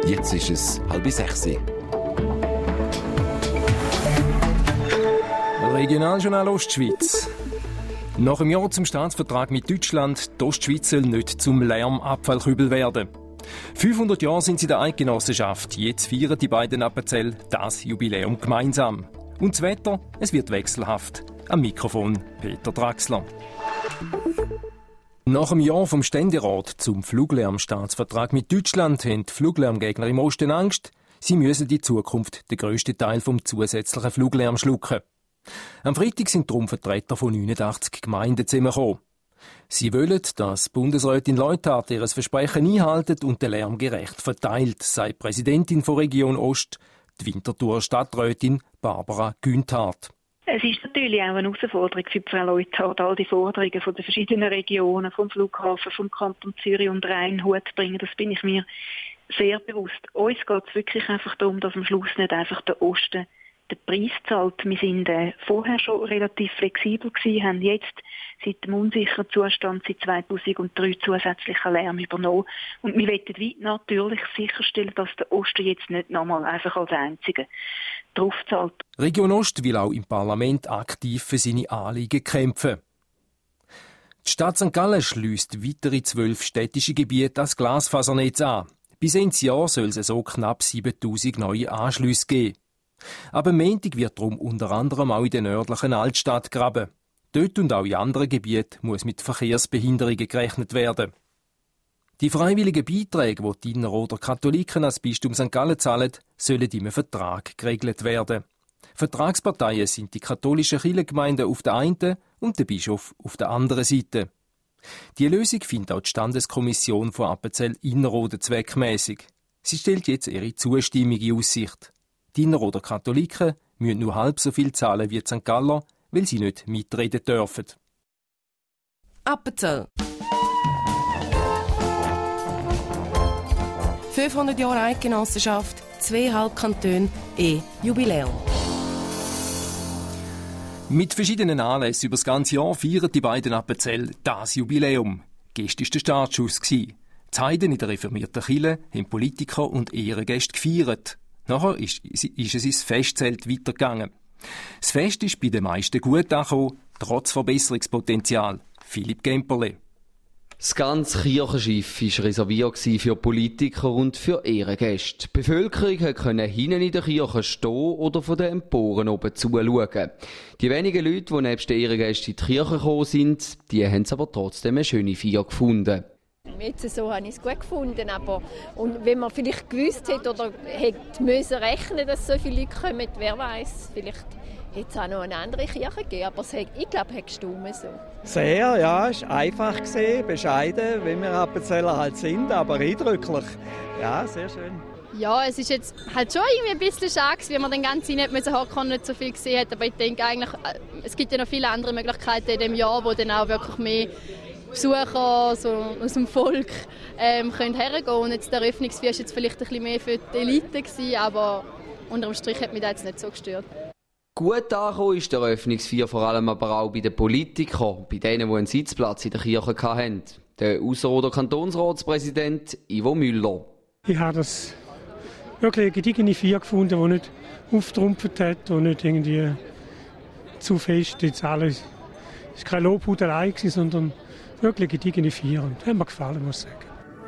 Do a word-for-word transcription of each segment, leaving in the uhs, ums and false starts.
Jetzt ist es halb sechs. Regionaljournal Ostschweiz. Nach einem Jahr zum Staatsvertrag mit Deutschland, die Ostschweiz soll nicht zum Lärmabfallkübel werden. fünfhundert Jahre sind sie der Eidgenossenschaft. Jetzt feiern die beiden Appenzell das Jubiläum gemeinsam. Und das Wetter, es wird wechselhaft. Am Mikrofon Peter Draxler. Nach einem Jahr vom Ständerat zum Fluglärmstaatsvertrag mit Deutschland haben die Fluglärmgegner im Osten Angst, sie müssen in Zukunft den grössten Teil vom zusätzlichen Fluglärm schlucken. Am Freitag sind darum Vertreter von neunundachtzig Gemeinden zusammengekommen. Sie wollen, dass Bundesrätin Leuthard ihr Versprechen einhalten und den Lärm gerecht verteilt, sagt die Präsidentin von Region Ost, die Winterthurer Stadträtin Barbara Günthardt. Es ist natürlich auch eine Herausforderung für Frau Leuthard, all die Forderungen von den verschiedenen Regionen, vom Flughafen, vom Kanton Zürich und Rhein Hut zu bringen. Das bin ich mir sehr bewusst. Uns geht es wirklich einfach darum, dass am Schluss nicht einfach der Osten den Preis zahlt. Wir sind äh, vorher schon relativ flexibel gewesen, haben jetzt seit dem unsicheren Zustand seit zweitausenddrei zusätzlichen Lärm übernommen. Und wir wollen weit natürlich sicherstellen, dass der Osten jetzt nicht nochmal einfach als Einziger drauf zahlt. Region Ost will auch im Parlament aktiv für seine Anliegen kämpfen. Die Stadt Sankt Gallen schliesst weitere zwölf städtische Gebiete als Glasfasernetz an. Bis Ende Jahr soll es so knapp siebentausend neue Anschlüsse geben. Aber am Montag wird darum unter anderem auch in den nördlichen Altstadtgraben. Dort und auch in anderen Gebieten muss mit Verkehrsbehinderungen gerechnet werden. Die freiwilligen Beiträge, die die Innerrhoder Katholiken als Bistum Sankt Gallen zahlen, sollen im Vertrag geregelt werden. Vertragsparteien sind die katholischen Kirchengemeinden auf der einen und der Bischof auf der anderen Seite. Die Lösung findet auch die Standeskommission von Appenzell Innerrhoden zweckmäßig. Sie stellt jetzt ihre Zustimmung in Aussicht. Die Innerrhoder Katholiken müssen nur halb so viel zahlen wie die Sankt Galler, weil sie nicht mitreden dürfen. Appenzell. fünfhundert Jahre Eidgenossenschaft, zweieinhalb Kantone, E-Jubiläum. Mit verschiedenen Anlässen über das ganze Jahr feiern die beiden Appenzell das Jubiläum. Gestern war der Startschuss. Die Heiden in der reformierten Kirche haben Politiker und Ehrengäste gefeiert. Nachher ist, ist es ins Festzelt weitergegangen. Das Fest ist bei den meisten gut angekommen, trotz Verbesserungspotenzial. Philipp Gemperle. Das ganze Kirchenschiff war reserviert für Politiker und für Ehrengäste. Die Bevölkerung konnte hinten in der Kirche stehen oder von den Emporen oben zuschauen. Die wenigen Leute, die nebst den Ehrengästen in die Kirche gekommen sind, die haben es aber trotzdem eine schöne Feier gefunden. Jetzt so habe ich es gut gefunden, aber und wenn man vielleicht gewusst hätte oder hätte müssen rechnen, dass so viele Leute kommen, wer weiß, vielleicht hätte es auch noch eine andere Kirche gegeben, aber es hat, ich glaube, es hat gestimmt so. Sehr, ja, es war einfach gewesen, bescheiden, wie wir Appenzeller halt sind, aber eindrücklich. Ja, sehr schön. Ja, es ist jetzt halt schon irgendwie ein bisschen schade, wie man den ganzen nicht mehr hocken und nicht so viel gesehen hat, aber ich denke eigentlich, es gibt ja noch viele andere Möglichkeiten in diesem Jahr, wo dann auch wirklich mehr Besucher so aus dem Volk ähm, können hergehen. Und jetzt der Eröffnungsfeier war jetzt vielleicht ein bisschen mehr für die Elite gewesen, aber unter dem Strich hat mich das jetzt nicht so gestört. Gut angekommen ist der Eröffnungsfeier vor allem aber auch bei den Politikern, bei denen, die einen Sitzplatz in der Kirche hatten. Der Ausserrhoder Kantonsratspräsident Ivo Müller. Ich habe das wirklich eine gediegene Feier gefunden, die nicht auftrumpft hat und nicht irgendwie zu fest jetzt alles. Es war keine Lobhudelei, sondern wirklich eine gediegene Feier. Und das hat mir gefallen, muss ich sagen.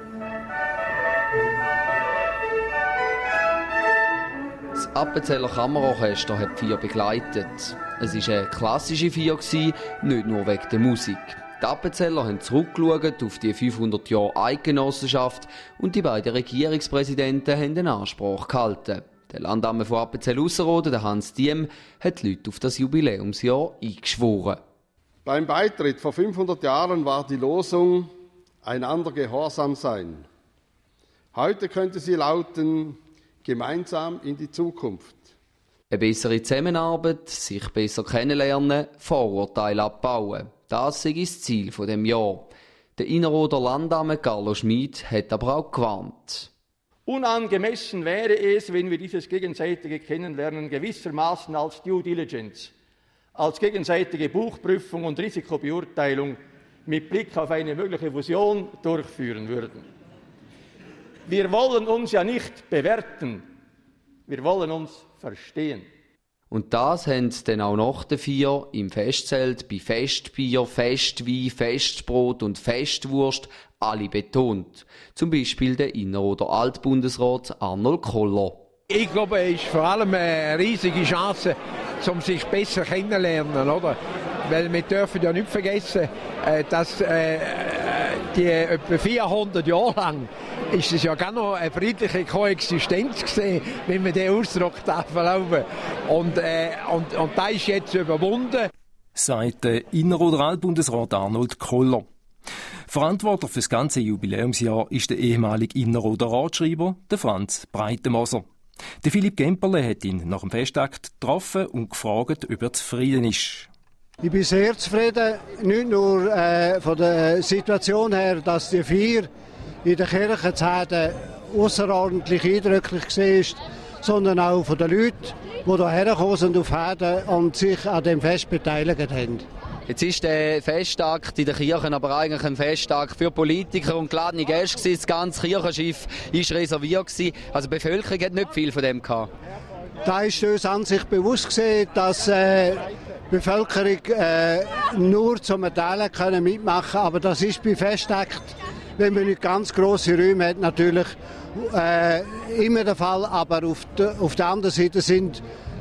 Das Appenzeller Kammerorchester hat die Feier begleitet. Es war eine klassische Feier, nicht nur wegen der Musik. Die Appenzeller haben zurückgeschaut auf die fünfhundert Jahre Eidgenossenschaft und die beiden Regierungspräsidenten haben den Anspruch gehalten. Der Landamme von Appenzell-Ausserrhoden, Hans Diem, hat die Leute auf das Jubiläumsjahr eingeschworen. Beim Beitritt vor fünfhundert Jahren war die Losung „Einander gehorsam sein". Heute könnte sie lauten „Gemeinsam in die Zukunft". Eine bessere Zusammenarbeit, sich besser kennenlernen, Vorurteile abbauen. Das ist das Ziel von dem Jahr. Der Innerrhoder Landamme Carlo Schmid hat aber auch gewarnt. Unangemessen wäre es, wenn wir dieses gegenseitige Kennenlernen gewissermaßen als Due Diligence, als gegenseitige Buchprüfung und Risikobeurteilung mit Blick auf eine mögliche Fusion durchführen würden. Wir wollen uns ja nicht bewerten, wir wollen uns verstehen. Und das haben sie dann auch nach der Vier im Festzelt bei Festbier, Festwein, Festbrot und Festwurst alle betont. Zum Beispiel der Inneroder Altbundesrat Arnold Koller. Ich glaube, es ist vor allem eine riesige Chance, um sich besser kennenzulernen, oder? Weil wir dürfen ja nicht vergessen, dass die etwa vierhundert Jahre lang ist es ja gar noch eine friedliche Koexistenz gewesen, wenn man den Ausdruck darf erlauben. Und, äh, und, und das ist jetzt überwunden. Sagt der Inneroder Altbundesrat Arnold Koller. Verantwortlich für das ganze Jubiläumsjahr ist der ehemalige Inneroder Ratschreiber, der Franz Breitenmoser. Der Philipp Gemperle hat ihn nach dem Festakt getroffen und gefragt, ob er zufrieden ist. Ich bin sehr zufrieden, nicht nur äh, von der Situation her, dass die Feier in der Kirche zu Heden ausserordentlich eindrücklich war, sondern auch von den Leuten, die hierher gekommen sind auf Heden und sich an dem Fest beteiligt haben. Jetzt ist der Festakt in der Kirche aber eigentlich ein Festtag für Politiker und geladene Gäste. Das ganze Kirchenschiff war reserviert. Also die Bevölkerung hat nicht viel von dem gehabt. Da ist uns an sich bewusst gewesen, dass äh, die Bevölkerung äh, nur zum Teil können mitmachen, aber das ist bei Festakt, wenn man nicht ganz grosse Räume hat, natürlich äh, immer der Fall. Aber auf, de, auf der anderen Seite sind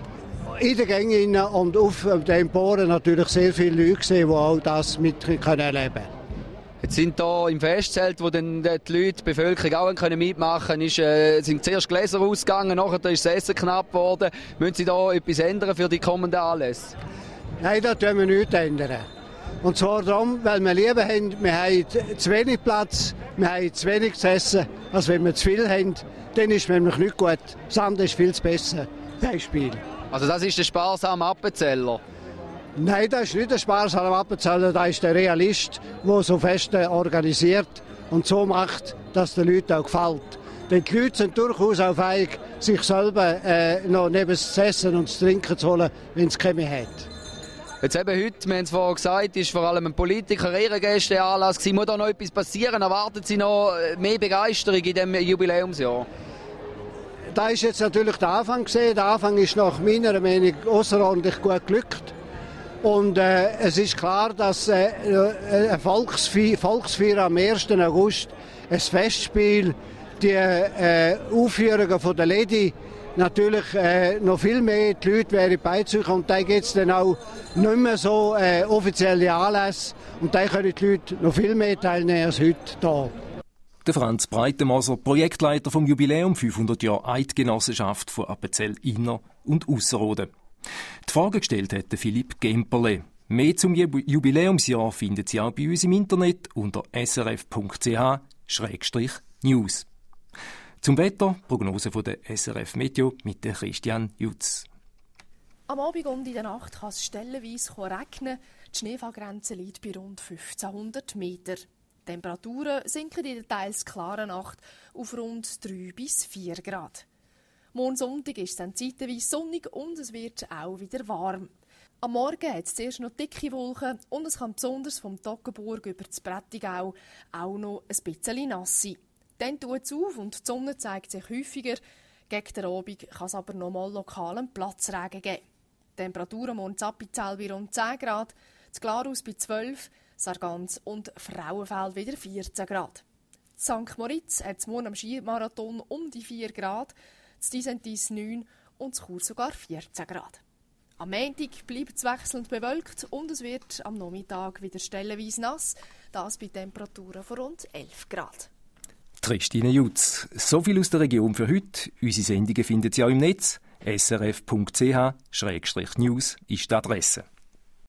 in den Gängen und auf den Emporen natürlich sehr viele Leute gesehen, die auch das mit erleben können. Jetzt sind hier im Festzelt, wo dann die Leute, die Bevölkerung auch können mitmachen können, äh, sind zuerst Gläser ausgegangen, nachher ist das Essen knapp geworden. Müssen Sie da etwas ändern für die kommenden Anlässe? Nein, da tun wir nichts ändern. Und zwar darum, weil wir lieber haben, wir haben zu wenig Platz, wir haben zu wenig zu essen, als wenn wir zu viel haben, dann ist es nämlich nicht gut. Das andere ist viel zu besser. Beispiel. Also das ist der sparsame Appenzeller? Nein, das ist nicht der sparsame Appenzeller, das ist der Realist, der so Feste organisiert und so macht, dass den Leuten auch gefällt. Denn die Leute sind durchaus auch fähig, sich selber äh, noch neben das Essen und das Trinken zu holen, wenn es keine mehr hat. Jetzt eben heute, wir haben es vorhin gesagt, ist vor allem ein Politiker Ehrengäste Anlass gewesen. Muss da noch etwas passieren? Erwarten Sie noch mehr Begeisterung in diesem Jubiläumsjahr? Da ist jetzt natürlich der Anfang gesehen. Der Anfang ist nach meiner Meinung außerordentlich gut geglückt. Und äh, es ist klar, dass äh, eine Volksfeier, Volksfeier am ersten August, ein Festspiel, die äh, Aufführungen von der Lady, natürlich äh, noch viel mehr die Leute wären beizukommen. Und da gibt es dann auch nicht mehr so äh, offizielle Anlässe. Und da können die Leute noch viel mehr teilnehmen als heute hier. Der Franz Breitenmoser, Projektleiter vom Jubiläum fünfhundert Jahre Eidgenossenschaft von Appenzell Inner- und Ausserrhoden. Die Frage gestellt hat Philipp Gemperle. Mehr zum Jubiläumsjahr finden Sie auch bei uns im Internet unter s r f punkt c h schrägstrich news. Zum Wetter, Prognose von der S R F Meteo mit der Christian Jutz. Am Abend und in der Nacht kann es stellenweise regnen. Die Schneefallgrenze liegt bei rund fünfzehnhundert Meter. Die Temperaturen sinken in der teils klaren Nacht auf rund drei bis vier Grad. Morgen Sonntag ist es dann zeitweise sonnig und es wird auch wieder warm. Am Morgen hat es zuerst noch dicke Wolken und es kann besonders vom Toggenburg über das Prättigau auch noch ein bisschen nass sein. Dann tut es auf und die Sonne zeigt sich häufiger. Gegen den Abend kann es aber noch mal lokalen Platzregen geben. Die Temperaturen morgen in Appenzell bei rund zehn Grad, in Glarus bei zwölf, Sargans und Frauenfeld wieder vierzehn Grad. In Sankt Moritz hat es morgen am Skimarathon um die vier Grad, in Disentis neun und in Chur sogar vierzehn Grad. Am Montag bleibt es wechselnd bewölkt und es wird am Nachmittag wieder stellenweise nass, das bei Temperaturen von rund elf Grad. Christine Jutz. So viel aus der Region für heute. Unsere Sendungen finden Sie auch im Netz. s r f punkt c h schrägstrich news ist die Adresse.